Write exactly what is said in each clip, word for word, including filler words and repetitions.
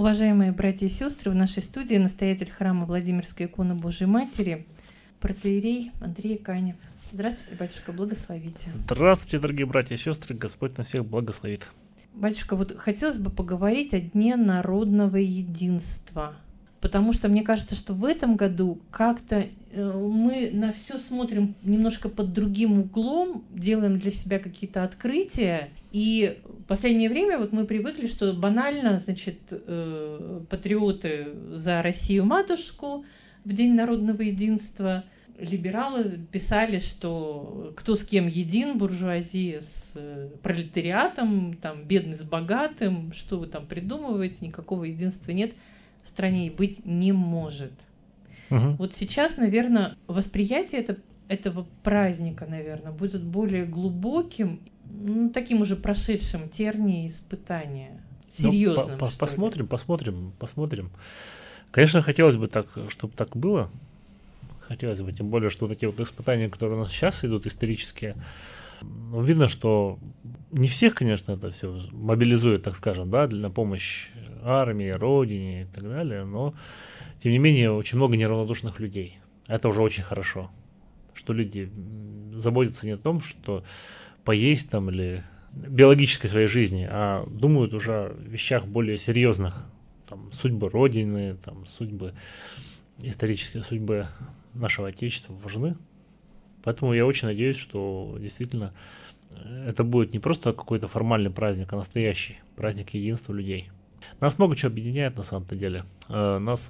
Уважаемые братья и сестры, в нашей студии настоятель храма Владимирской иконы Божией Матери, протоиерей Андрей Канев. Здравствуйте, батюшка, благословите. Здравствуйте, дорогие братья и сестры, Господь нас всех благословит. Батюшка, вот хотелось бы поговорить о Дне народного единства, потому что мне кажется, что в этом году как-то мы на все смотрим немножко под другим углом, делаем для себя какие-то открытия, и в последнее время вот мы привыкли, что банально, значит, э, патриоты за Россию-матушку в День народного единства, либералы писали, что кто с кем един, буржуазия с пролетариатом, там, бедный с богатым, что вы там придумываете, никакого единства нет, в стране и быть не может. Угу. Вот сейчас, наверное, восприятие это, этого праздника, наверное, будет более глубоким, ну, таким уже прошедшим тернии испытания, серьезным. Ну, по- по- посмотрим, посмотрим, посмотрим. Конечно, хотелось бы так, чтобы так было. Хотелось бы, тем более, что вот эти вот испытания, которые у нас сейчас идут, исторические, ну, видно, что не всех, конечно, это все мобилизует, так скажем, да, для помощи армии, родине и так далее, но, тем не менее, очень много неравнодушных людей. Это уже очень хорошо, что люди заботятся не о том, что поесть там или биологической своей жизни, а думают уже о вещах более серьезных, там, судьбы родины, там, судьбы, исторические судьбы нашего Отечества важны. Поэтому я очень надеюсь, что действительно это будет не просто какой-то формальный праздник, а настоящий праздник единства людей. Нас много чего объединяет на самом-то деле. Нас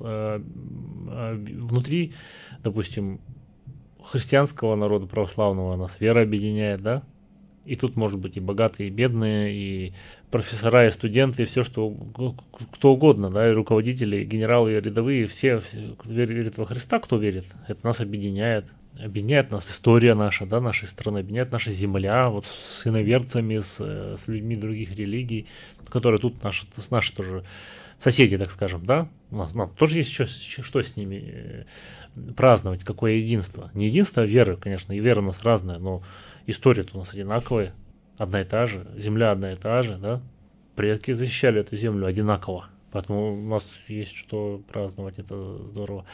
внутри, допустим, христианского народа православного нас вера объединяет, да? И тут может быть и богатые, и бедные, и профессора, и студенты, и все, что кто угодно, да, и руководители, и генералы, и рядовые, все, все, кто верит во Христа, кто верит, это нас объединяет. Объединяет нас история наша, да, нашей страны, объединяет наша земля, вот с иноверцами, с, с людьми других религий, которые тут наши, наши тоже соседи, так скажем, да, у нас, нам тоже есть что, что с ними праздновать, какое единство. Не единство, а вера, конечно, и вера у нас разная, но история-то у нас одинаковая, одна и та же, земля одна и та же, да, предки защищали эту землю одинаково, поэтому у нас есть что праздновать, это здорово.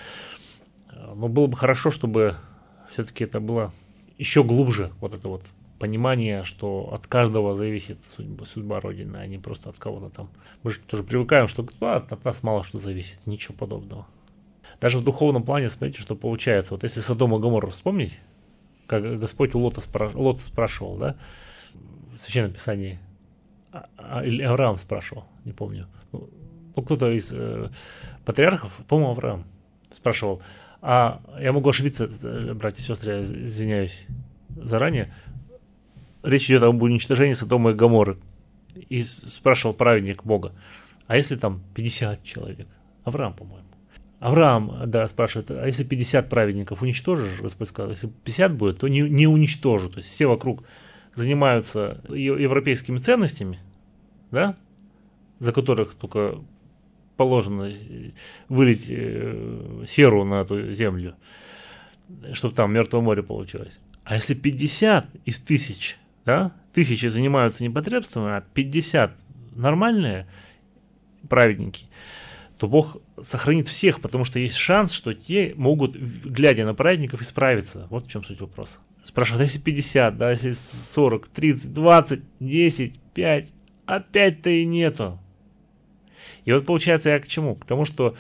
Но было бы хорошо, чтобы все-таки это было еще глубже, вот это вот понимание, что от каждого зависит судьба, судьба Родины, а не просто от кого-то там. Мы же тоже привыкаем, что а, от нас мало что зависит, ничего подобного. Даже в духовном плане, смотрите, что получается. Вот если Содом и Гоморру вспомнить, как Господь у Лота, спра... Лот спрашивал, да, в Священном Писании, а, а, или Авраам спрашивал, не помню. Ну, ну кто-то из э, патриархов, по-моему, Авраам спрашивал. А я могу ошибиться, братья и сестры, я извиняюсь заранее. Речь идет об уничтожении Содома и Гоморры. И спрашивал праведник Бога, а если там пятьдесят человек? Авраам, по-моему. Авраам, да, спрашивает, а если пятьдесят праведников уничтожишь? Господь сказал, если пятьдесят будет, то не, не уничтожу. То есть все вокруг занимаются европейскими ценностями, да, за которых только положено вылить э, серу на эту землю, чтобы там Мертвое море получилось. А если пятьдесят из тысяч, да, тысячи занимаются непотребством, а пятьдесят нормальные праведники, то Бог сохранит всех, потому что есть шанс, что те могут, глядя на праведников, исправиться. Вот в чем суть вопроса. Спрашивают, а если пятьдесят, да, если сорок, тридцать, двадцать, десять, пять, опять-то и нету. И вот получается я к чему? К тому, что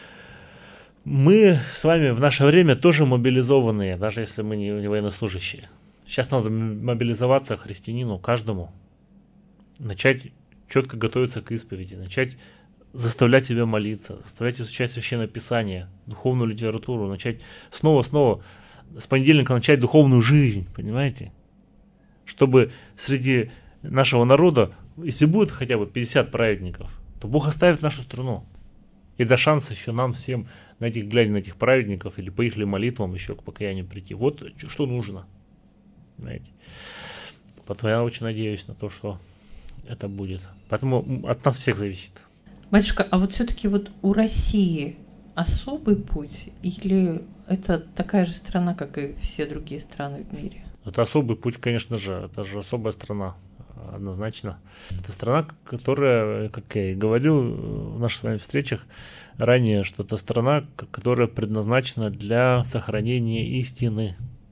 мы с вами в наше время тоже мобилизованные, даже если мы не, не военнослужащие. Сейчас надо мобилизоваться христианину, каждому. Начать четко готовиться к исповеди, начать заставлять себя молиться, заставлять изучать Священное Писание, духовную литературу, начать снова-снова с понедельника начать духовную жизнь, понимаете? Чтобы среди нашего народа, если будет хотя бы пятьдесят праведников, то Бог оставит нашу страну. И даст шанс еще нам всем, на этих, глядя на этих праведников, или по их ли молитвам еще к покаянию прийти. Вот что нужно. Понимаете? Поэтому я очень надеюсь на то, что это будет. Поэтому от нас всех зависит. Батюшка, а вот все-таки вот у России особый путь? Или это такая же страна, как и все другие страны в мире? Это особый путь, конечно же. Это же особая страна. однозначно. Это страна, которая, как я и говорил в наших с вами встречах ранее, что это страна, которая предназначена для сохранения истины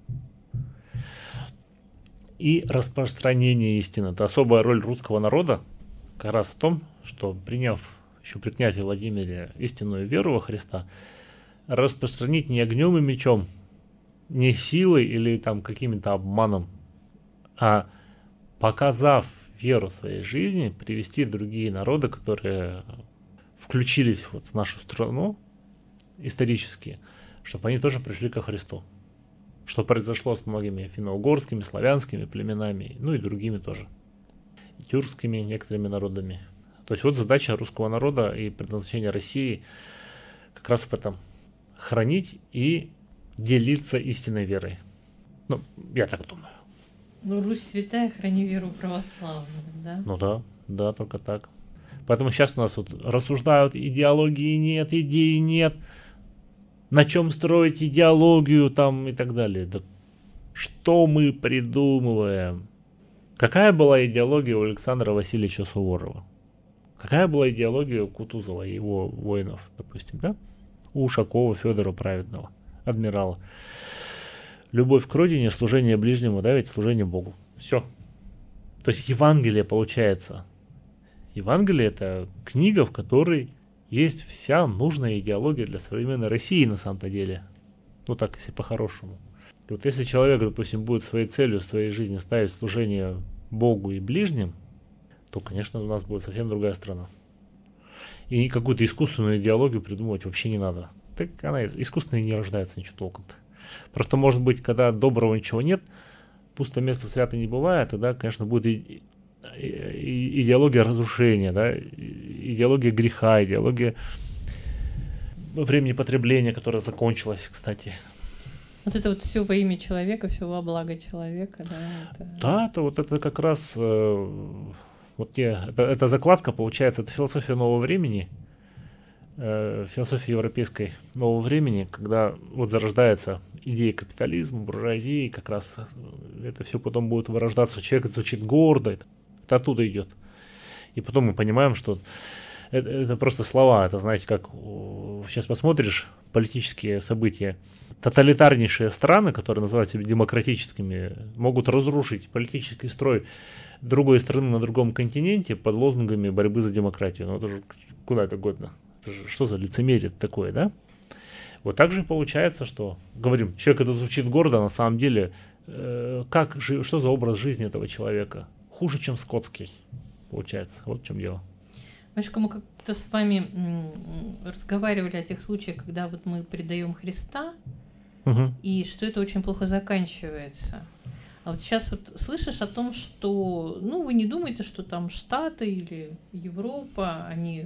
и распространения истины. Это особая роль русского народа как раз в том, что, приняв еще при князе Владимире истинную веру во Христа, распространить не огнем и мечом, не силой или там каким-то обманом, а показав веру своей жизни, привести другие народы, которые включились вот в нашу страну исторически, чтобы они тоже пришли ко Христу. Что произошло с многими финно-угорскими, славянскими племенами, ну и другими тоже, и тюркскими некоторыми народами. То есть вот задача русского народа и предназначение России как раз в этом: хранить и делиться истинной верой. Ну, я так думаю. Ну, Русь святая, храни веру православную, да? Ну да, да, только так. Поэтому сейчас у нас вот рассуждают: идеологии нет, идеи нет, на чем строить идеологию там и так далее. Да что мы придумываем? Какая была идеология у Александра Васильевича Суворова? Какая была идеология у Кутузова и его воинов, допустим, да? У Ушакова, Федора Праведного, адмирала. Любовь к родине, служение ближнему, да, ведь служение Богу. Все. То есть Евангелие получается. Евангелие — это книга, в которой есть вся нужная идеология для современной России на самом-то деле. Ну так, если по-хорошему. И вот если человек, допустим, будет своей целью в своей жизни ставить служение Богу и ближним, то, конечно, у нас будет совсем другая страна. И какую-то искусственную идеологию придумывать вообще не надо. Так она искусственно не рождается ничего толком-то. Просто, может быть, когда доброго ничего нет, пусто место свято не бывает, тогда, конечно, будет и, и, и идеология разрушения, да, идеология греха, идеология времени потребления, которая закончилась, кстати. Вот это вот все во имя человека, все во благо человека, да? Это... Да, это вот это как раз э, вот те, это, это закладка, получается, это философия нового времени, э, философия европейской нового времени, когда вот зарождается идея капитализма, буржуазии, как раз это все потом будет вырождаться, человек звучит гордо, это, это оттуда идет. И потом мы понимаем, что это, это просто слова, это, знаете, как сейчас посмотришь политические события, тоталитарнейшие страны, которые называют себя демократическими, могут разрушить политический строй другой страны на другом континенте под лозунгами борьбы за демократию. Ну это же куда это годно? Это же что за лицемерие такое, да? Вот так же получается, что, говорим, человек это звучит гордо, а на самом деле, э, как, что за образ жизни этого человека? Хуже, чем скотский, получается. Вот в чем дело. Машка, мы как-то с вами м, разговаривали о тех случаях, когда вот мы предаем Христа, угу. и что это очень плохо заканчивается. А вот сейчас вот слышишь о том, что, ну, вы не думаете, что там Штаты или Европа, они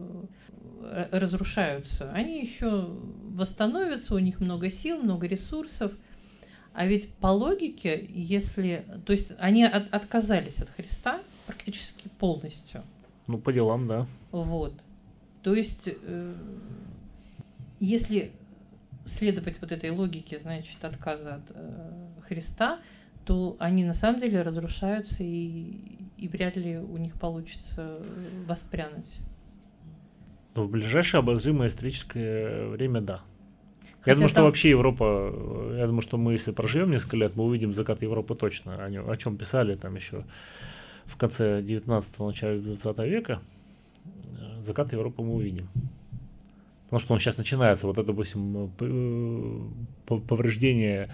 э, разрушаются. Они еще восстановятся, у них много сил, много ресурсов. А ведь по логике, если... То есть они от, отказались от Христа практически полностью. Ну, по делам, да. Вот. То есть, э, если следовать вот этой логике, значит, отказа от э, Христа, то они на самом деле разрушаются, и, и вряд ли у них получится воспрянуть. Но в ближайшее обозримое историческое время, да. Хотя я думаю, там... что вообще Европа, я думаю, что мы, если проживем несколько лет, мы увидим закат Европы точно, о, нем, о чем писали там еще в конце девятнадцатого, начале двадцатого века. Закат Европы мы увидим. Потому что он сейчас начинается, вот это, допустим, повреждение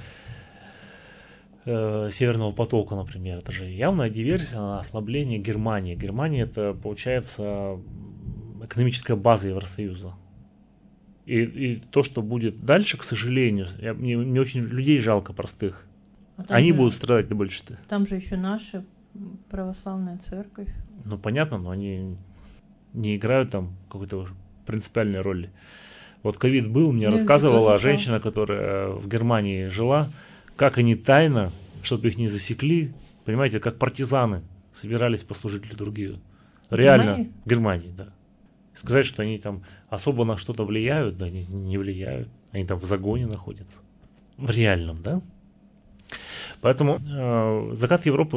э, Северного потока, например. Это же явная диверсия на ослабление Германии. Германия — это, получается, экономическая база Евросоюза. И, и то, что будет дальше, к сожалению, я, мне, мне очень людей жалко простых. А Они же, будут страдать больше-то. Там же еще наша православная церковь. Ну, понятно, но они не играют там какой-то принципиальной роли. Вот ковид был, мне ну, рассказывала женщина, которая в Германии жила, как они тайно, чтобы их не засекли, понимаете, как партизаны собирались послужить литургию. Реально, Германии? В Германии, да. Сказать, что они там особо на что-то влияют, да, не, не влияют. Они там в загоне находятся. В реальном, да. Поэтому э, закат Европы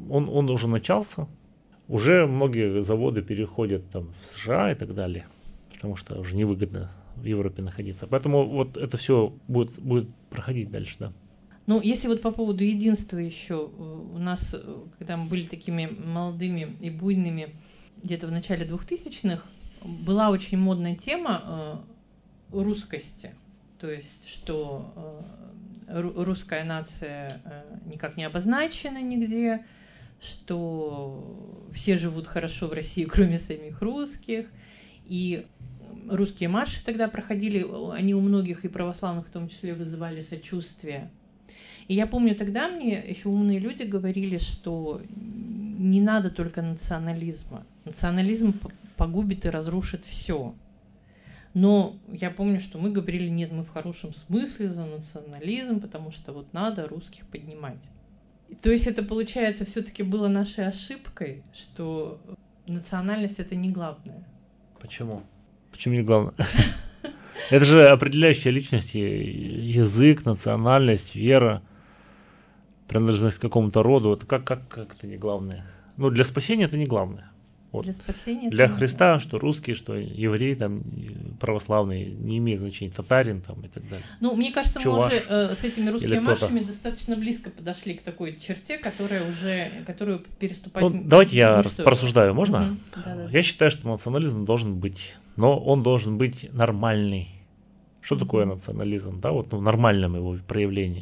он, он уже начался. Уже многие заводы переходят там в США и так далее, потому что уже невыгодно в Европе находиться. Поэтому вот это все будет, будет проходить дальше, да. Ну, если вот по поводу единства еще, у нас, когда мы были такими молодыми и буйными, где-то в начале двухтысячных, была очень модная тема э, русскости. То есть, что э, русская нация э, никак не обозначена нигде, что все живут хорошо в России, кроме самих русских. И русские марши тогда проходили, они у многих, и православных в том числе, вызывали сочувствие. И я помню, тогда мне еще умные люди говорили, что не надо только национализма. Национализм погубит и разрушит все. Но я помню, что мы говорили, нет, мы в хорошем смысле за национализм, потому что вот надо русских поднимать. То есть это, получается, все-таки было нашей ошибкой, что национальность — это не главное. Почему? Почему не главное? Это же определяющая личность: язык, национальность, вера, принадлежность к какому-то роду. Это как, как, как это не главное? Ну, для спасения это не главное. Вот. Для спасения. Для Христа, не... что русский, что еврей, там, православный, не имеет значения, татарин там и так далее. Ну, мне кажется, Чуваш, мы уже э, с этими русскими маршами достаточно близко подошли к такой черте, которая уже, которую переступать. Ну, давайте я стоит. Порассуждаю, можно? Угу. Да, да. Я считаю, что национализм должен быть, но он должен быть нормальный. Что угу. такое национализм? Да, вот ну, в нормальном его проявлении.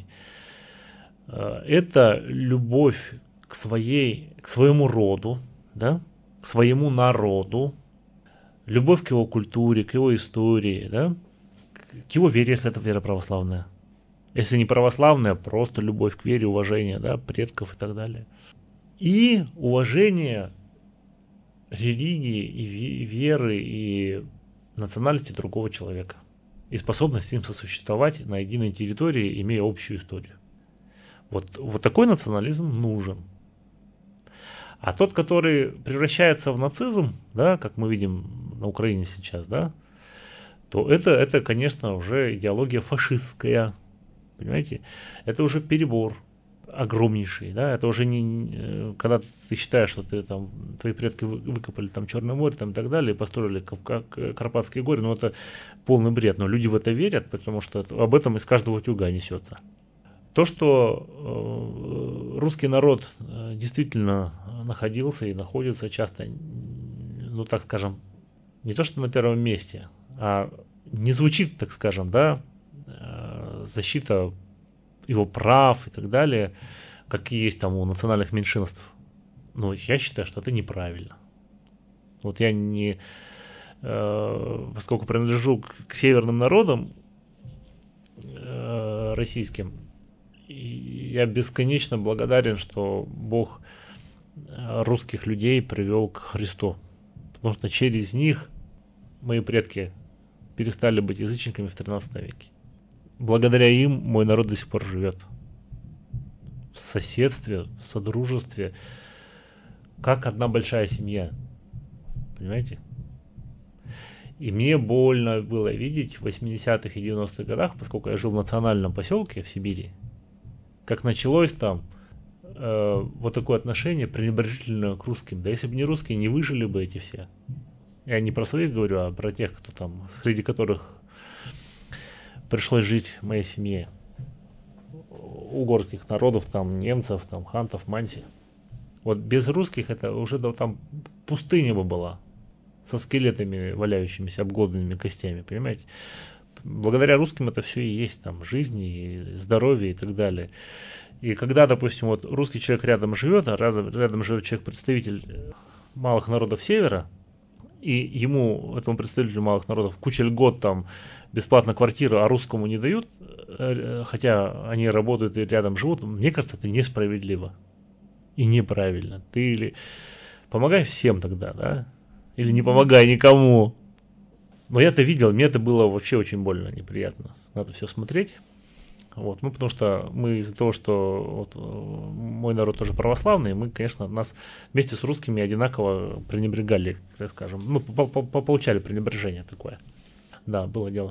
Это любовь к своей, к своему роду, да, к своему народу, любовь к его культуре, к его истории, да, к его вере, если это вера православная. Если не православная, просто любовь к вере, уважение, да, предков и так далее. И уважение религии и веры и национальности другого человека. И способность с ним сосуществовать на единой территории, имея общую историю. Вот, вот такой национализм нужен. А тот, который превращается в нацизм, да, как мы видим на Украине сейчас, да, то это, это, конечно, уже идеология фашистская, понимаете? Это уже перебор огромнейший, да, это уже не, когда ты считаешь, что ты там, твои предки выкопали там Черное море там и так далее, и построили Карпатские горы, ну это полный бред, но люди в это верят, потому что об этом из каждого утюга несется. То, что э, русский народ э, действительно находился и находится часто, ну так скажем, не то что на первом месте, а не звучит, так скажем, да, э, защита его прав и так далее, какие есть там у национальных меньшинств. Но я считаю, что это неправильно. Вот я не, э, поскольку принадлежу к, к северным народам э, российским, я бесконечно благодарен, что Бог русских людей привел к Христу. Потому что через них мои предки перестали быть язычниками в тринадцатом веке. Благодаря им мой народ до сих пор живет. В соседстве, в содружестве, как одна большая семья. Понимаете? И мне больно было видеть в восьмидесятых и девяностых годах, поскольку я жил в национальном поселке в Сибири, как началось там э, вот такое отношение пренебрежительное к русским. Да если бы не русские, не выжили бы эти все. Я не про своих говорю, а про тех, кто там, среди которых пришлось жить моей семье. Угорских народов, там, немцев, там, хантов, манси. Вот без русских это уже да, там пустыня бы была. Со скелетами, валяющимися обглоданными костями, понимаете? Благодаря русским это все и есть, там, жизнь и здоровье и так далее. И когда, допустим, вот русский человек рядом живет, а рядом, рядом живет человек-представитель малых народов Севера, и ему, этому представителю малых народов, куча льгот, там, бесплатно квартиру, а русскому не дают, хотя они работают и рядом живут, мне кажется, это несправедливо и неправильно. Ты или помогай всем тогда, да, или не помогай никому. Но я-то видел, мне это было вообще очень больно, неприятно. Надо все смотреть. Вот. Ну, потому что мы из-за того, что вот, мой народ тоже православный, мы, конечно, нас вместе с русскими одинаково пренебрегали, так скажем. Ну, получали пренебрежение такое. Да, было дело.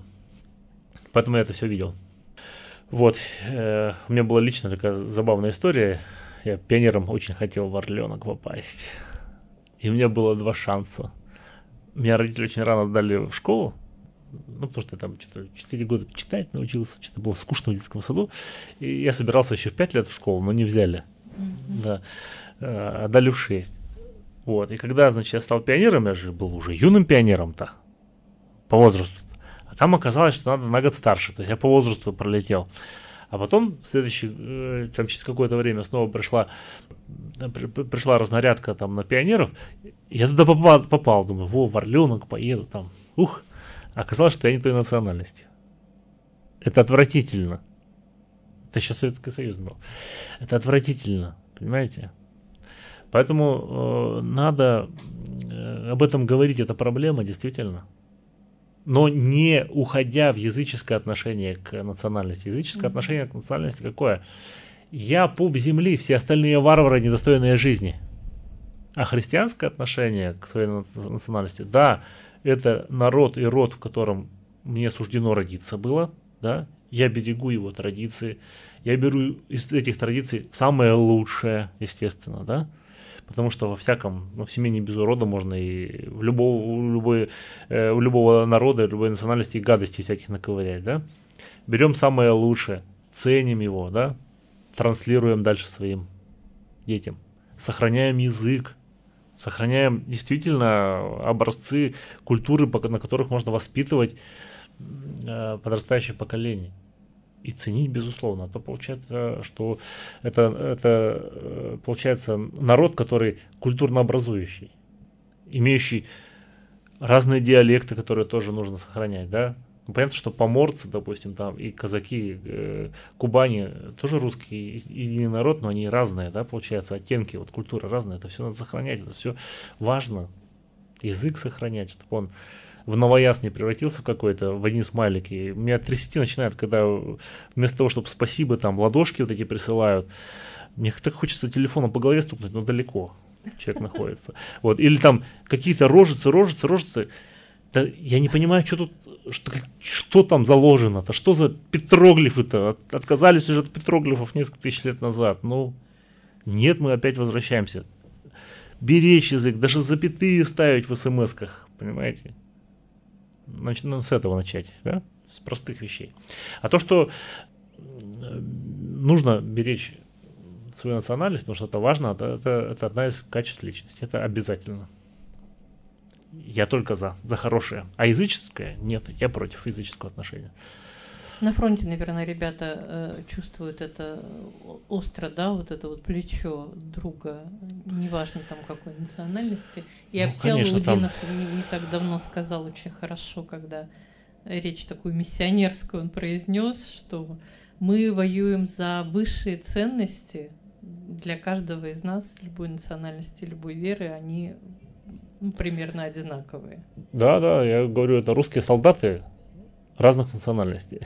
Поэтому я это все видел. Вот. У меня была лично такая забавная история. я пионером очень хотел в Орленок попасть. И у меня было два шанса. Меня родители очень рано отдали в школу, ну, потому что я там что-то четыре года читать научился, что-то было скучно в детском саду. И я собирался еще в пять лет в школу, но не взяли. Mm-hmm. Да. А, отдали в шесть. Вот. И когда, значит, я стал пионером, я же был уже юным пионером-то, по возрасту. А там оказалось, что надо на год старше. То есть я по возрасту пролетел. А потом, в следующий, там, через какое-то время снова пришла, при, пришла разнарядка там на пионеров. Я туда попал, попал, думаю, во, в Орленок поеду там. Ух! А оказалось, что я не той национальности. Это отвратительно. Это еще Советский Союз был. Это отвратительно, понимаете? Поэтому э, надо э, об этом говорить, это проблема, действительно. Но не уходя в языческое отношение к национальности. Языческое mm-hmm. отношение к национальности какое? Я пуп земли, все остальные варвары, недостойные жизни. А христианское отношение к своей национальности, да, это народ и род, в котором мне суждено родиться было, да, я берегу его традиции, я беру из этих традиций самое лучшее, естественно, да, потому что во всяком, ну, в семье не без урода можно и в любого, у, любой, э, у любого народа, любой национальности и гадости всяких наковырять, да. Берем самое лучшее, ценим его, да, транслируем дальше своим детям, сохраняем язык, сохраняем действительно образцы культуры, на которых можно воспитывать э, подрастающее поколение. И ценить, безусловно. А то получается, что это, это получается народ, который культурно образующий, имеющий разные диалекты, которые тоже нужно сохранять, да. Ну, понятно, что поморцы, допустим, там и казаки, э, Кубани, тоже русский единый народ, но они разные, да, получается, оттенки, вот культура разная, это все надо сохранять, это все важно. Язык сохранять, чтобы он в новояз не превратился в какой-то, в один смайлик. И у меня трясти начинает, когда вместо того, чтобы спасибо, там, ладошки вот эти присылают, мне так хочется телефоном по голове стукнуть, но далеко человек находится. Вот. Или там какие-то рожицы, рожицы, рожицы. Да, я не понимаю, что тут, что, что там заложено-то, что за петроглифы-то, От, отказались уже от петроглифов несколько тысяч лет назад, ну, нет, мы опять возвращаемся. Беречь язык, даже запятые ставить в смс-ках, понимаете, начнем с этого начать, да? С простых вещей. А то, что нужно беречь свою национальность, потому что это важно, это, это, это одна из качеств личности, это обязательно. Я только за, за хорошее. А языческое? Нет, я против языческого отношения. На фронте, наверное, ребята э, чувствуют это остро, да, вот это вот плечо друга, неважно там какой национальности. И ну, Аптел Лудинов там... не, не так давно сказал очень хорошо, когда речь такую миссионерскую он произнес, что мы воюем за высшие ценности для каждого из нас, любой национальности, любой веры, они ну, примерно одинаковые. Да, да, я говорю, это русские солдаты разных национальностей.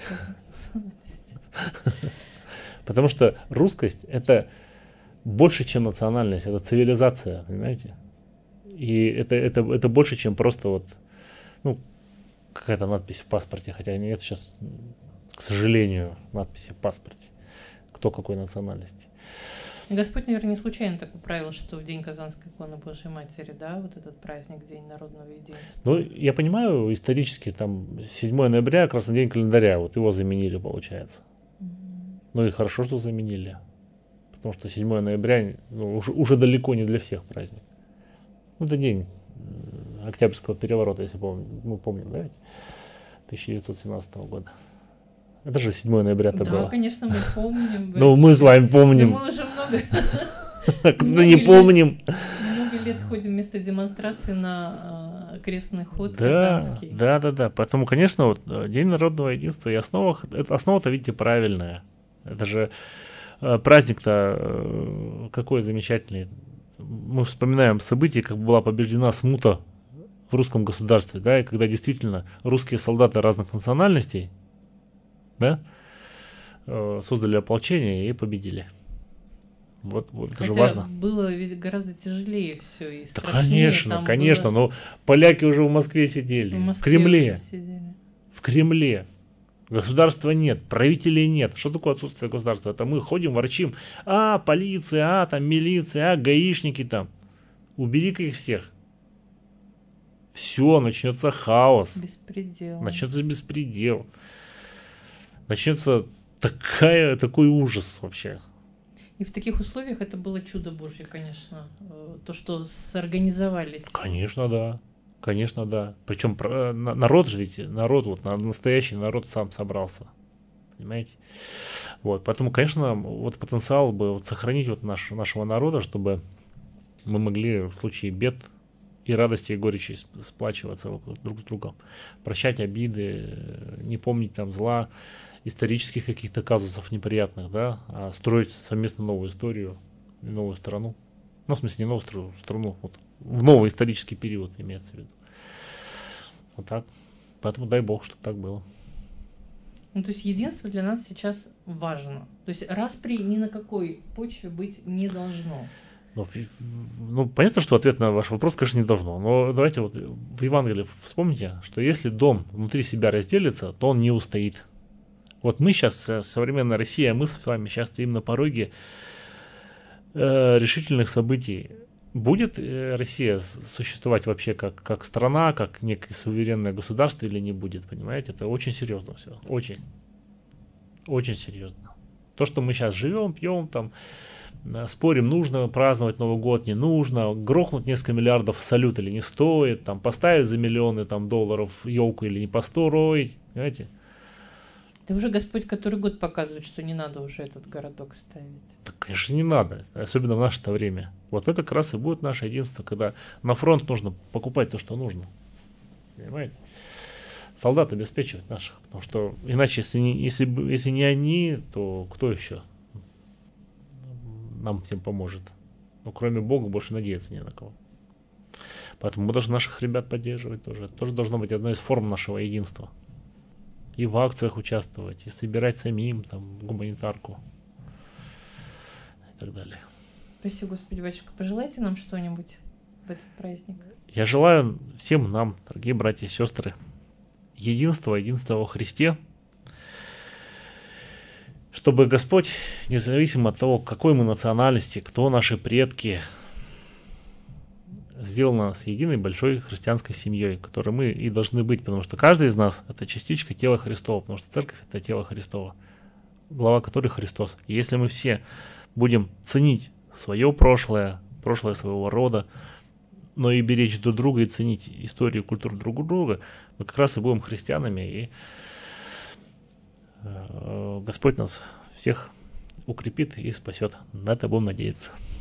Потому что русскость — это больше, чем национальность, это цивилизация, понимаете? И это, это, это больше, чем просто вот, ну, какая-то надпись в паспорте, хотя нет сейчас, к сожалению, надписи в паспорте, кто какой национальности. Господь, наверное, не случайно так управил, что в день Казанской иконы Божьей Матери, да, вот этот праздник, День народного единства. Ну, я понимаю, исторически, там, седьмое ноября, как раз на день календаря, вот его заменили, получается. Mm-hmm. Ну и хорошо, что заменили, потому что седьмое ноября ну, уже, уже далеко не для всех праздник. Ну, это день Октябрьского переворота, если помню, мы помним, да, ведь? тысяча девятьсот семнадцатого года. Это же седьмое ноября-то да, было. Да, конечно, мы помним. Ну, мы с вами помним. Мы уже много... Кто не помним. Много лет ходим вместо демонстрации на крестный ход да, казанский. Да, да, да. Поэтому, конечно, вот День народного единства и основа, основа-то, видите, правильная. Это же праздник-то какой замечательный. Мы вспоминаем события, как была побеждена смута в русском государстве, да, и когда действительно русские солдаты разных национальностей, да, создали ополчение и победили. Вот, вот это Хотя же важно. Было ведь гораздо тяжелее все и да, конечно, там конечно, было... но поляки уже в Москве сидели, в, в Кремле, сидели. в Кремле, Государства нет, правителей нет. Что такое отсутствие государства? Это мы ходим, ворчим. А, полиция, а, там милиция, а, гаишники там. Убери-ка их всех. Все, начнется хаос. Беспредел. Начнется беспредел. Начнется такая, такой ужас вообще. И в таких условиях это было чудо Божье, конечно. То, что сорганизовались. Конечно, да. Конечно, да. Причем народ же ведь, народ, вот настоящий народ сам собрался. Понимаете? Вот, поэтому, конечно, вот потенциал бы вот сохранить вот наш, нашего народа, чтобы мы могли в случае бед и радости, и горечи сплачиваться друг с другом. Прощать обиды, не помнить там зла, исторических каких-то казусов неприятных, да, а строить совместно новую историю, новую страну. Ну, в смысле, не новую страну, вот в новый исторический период имеется в виду. Вот так. Поэтому дай Бог, чтобы так было. Ну, то есть единство для нас сейчас важно. То есть распри ни на какой почве быть не должно. Ну, ну, понятно, что ответ на ваш вопрос, конечно, не должно. Но давайте вот в Евангелии вспомните, что если дом внутри себя разделится, то он не устоит. Вот мы сейчас, современная Россия, мы с вами сейчас стоим на пороге э, решительных событий. Будет Россия существовать вообще как, как страна, как некое суверенное государство или не будет, понимаете? Это очень серьезно все, очень, очень серьезно. То, что мы сейчас живем, пьем, там, спорим, нужно праздновать Новый год, не нужно, грохнуть несколько миллиардов в салют или не стоит, там, поставить за миллионы там, долларов елку или не построить, понимаете? Да уже Господь который год показывает, что не надо уже этот городок ставить. Да, конечно, не надо, особенно в наше-то время. Вот это как раз и будет наше единство, когда на фронт нужно покупать то, что нужно. Понимаете? Солдат обеспечивать наших, потому что иначе, если не, если, если не они, то кто еще нам всем поможет? Ну, кроме Бога, больше надеяться не на кого. Поэтому мы должны наших ребят поддерживать тоже. Это тоже должно быть одной из форм нашего единства. И в акциях участвовать, и собирать самим там гуманитарку и так далее. Спасибо, Господи, батюшка. Пожелайте нам что-нибудь в этот праздник. Я желаю всем нам, дорогие братья и сестры, единства, единства во Христе, чтобы Господь, независимо от того, какой мы национальности, кто наши предки, сделал нас единой большой христианской семьей, которой мы и должны быть, потому что каждый из нас — это частичка тела Христова, потому что церковь — это тело Христова, глава которой Христос. И если мы все будем ценить свое прошлое, прошлое своего рода, но и беречь друг друга и ценить историю и культуру друг друга, мы как раз и будем христианами, и э, Господь нас всех укрепит и спасет. На это будем надеяться.